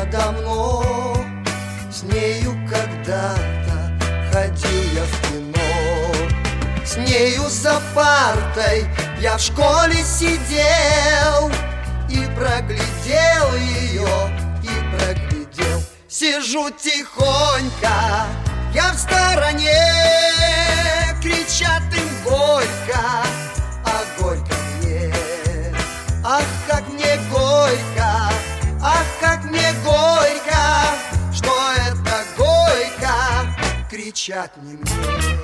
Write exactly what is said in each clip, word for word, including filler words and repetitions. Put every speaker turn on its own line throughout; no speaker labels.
давно, с нею когда-то ходил я в кино. С нею за партой я в школе сидел и проглядел ее, и проглядел. Сижу тихонько, я в стороне, кричат им горько, а горько мне. Ах, как мне горько, ах, как мне горько, что это горько, кричат не мне.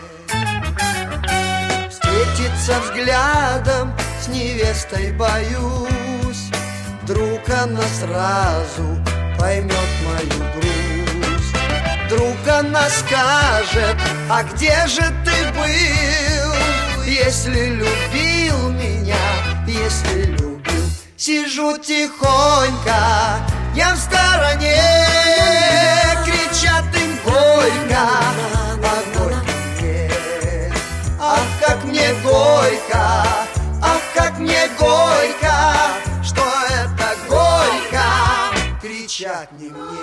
Встретиться взглядом с невестой боюсь, вдруг она сразу поймет мою грусть. Вдруг она скажет: а где же ты был, если любил меня, если любил. Сижу тихонько, я в стороне, кричат им горько, а горько мне. Ах, как мне горько, ах, как мне горько, что это горько, кричат не мне.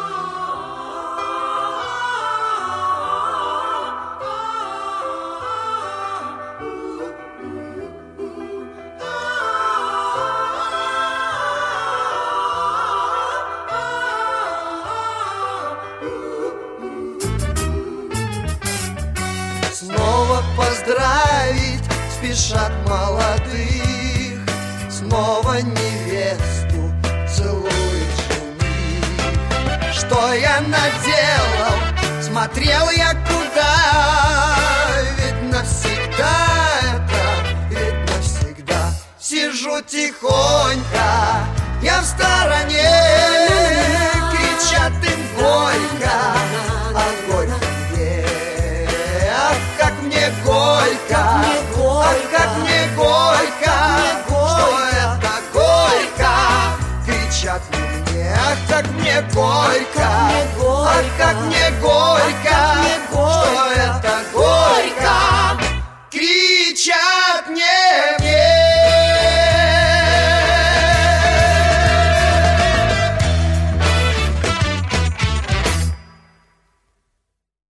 Снова поздравить спешат молодых, снова невесту целует жених. Что я наделал, смотрел я куда, ведь навсегда это, ведь навсегда. Сижу тихонько, я в стороне, кричат им горько, а горько мне. Ах, как мне горько, ах, как мне горько, что это горько, кричат мне. Ах, как мне горько, ах, как мне горько.